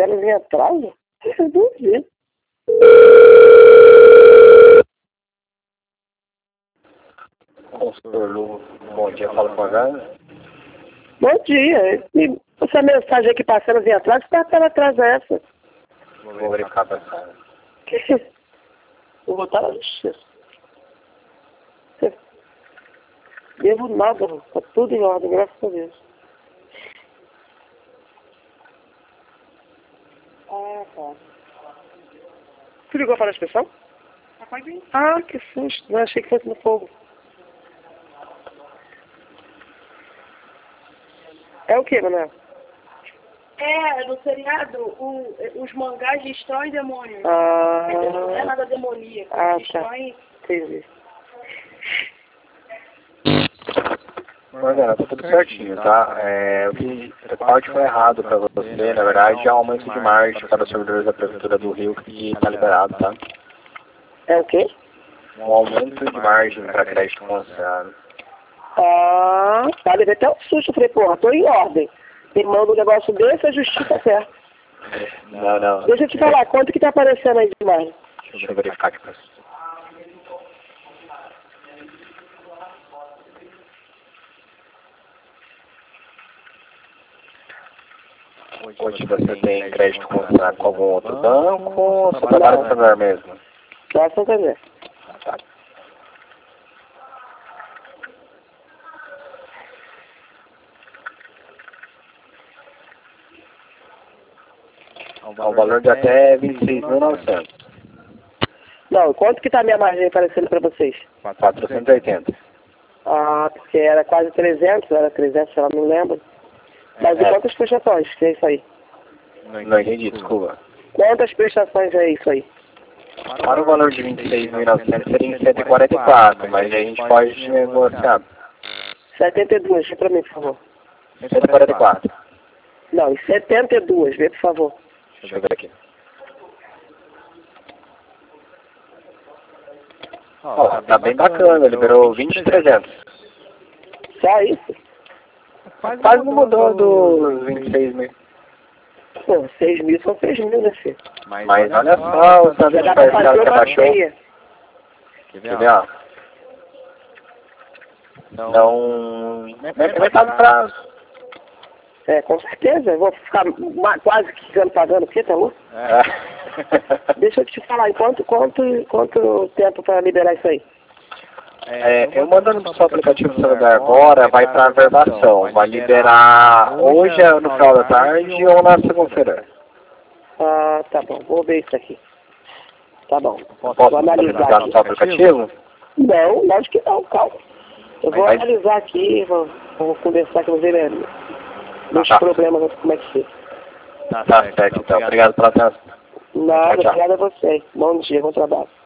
parcelas em atraso? Eu duvido. Consultor Lu, bom dia, fala com a Gaia. Bom dia. E essa mensagem aqui, parcelas em atraso, que parcela atrasa essa? Vou verificar a passagem. Vou botar na justiça. Devo nada, tá tudo em ordem, graças a Deus. Ah, tá. Você ligou para a inspeção? Ah, que susto. Não achei que fosse no fogo. É o que, Manuel? No seriado, os mangás destroem demônios. Ah, Não é nada demoníaco. tá. Destroem. Entendi. Margarida, tá tudo certinho, tá? O que a parte foi errado pra você, na verdade, é um aumento de margem para os servidores da Prefeitura do Rio que tá liberado, tá? É o quê? Um aumento de margem para crédito considerado. Ah, tá. Levei até um susto. Falei, porra, tô em ordem. Me manda um negócio desse, a justiça certa. Não. Deixa eu te falar, quanto que tá aparecendo aí de margem? Deixa eu verificar aqui pra você. Hoje você tem crédito consignado com algum outro banco ou só trabalha com o Santander mesmo? Só Santander. Tá. O valor de até 26.900. Não, quanto que tá a minha margem aparecendo pra vocês? 480. Ah, porque era quase 300, era 300, sei lá, não lembro. Mas e quantas prestações que é isso aí? Não entendi, desculpa. Quantas prestações é isso aí? Para o valor de 26.900 seria em 144, mas a gente pode negociar. 72, vê pra mim, por favor. 144. Não, em 72, vê, por favor. Deixa eu ver aqui. Ó, tá bem bacana, liberou 20.300. Só isso? Quase não mudou dos 26 mil. Pô, 6 mil são 6 mil, né, filho? Mas olha só, o tanto de Dá pra parcela fazer que uma abaixou. ceia. Quer ver, ó? Então, metade do prazo. É, com certeza. Eu vou ficar quase 15 anos pagando o quê, tá louco? Deixa eu te falar, quanto tempo para liberar isso aí? Eu mandando pro seu aplicativo celular agora, vai pra verbação. Vai liberar hoje no final da tarde ou na segunda-feira. Ah, tá bom. Vou ver isso aqui. Tá bom. Posso Vou analisar analisar no aqui. seu aplicativo? Não, lógico que não, calma. Eu vou analisar aqui, vou conversar com você, né? Meus problemas, como é que fica. Tá certo, então. Obrigado pela atenção. Nada, Tchau, tchau. obrigado a você. Bom dia, bom trabalho.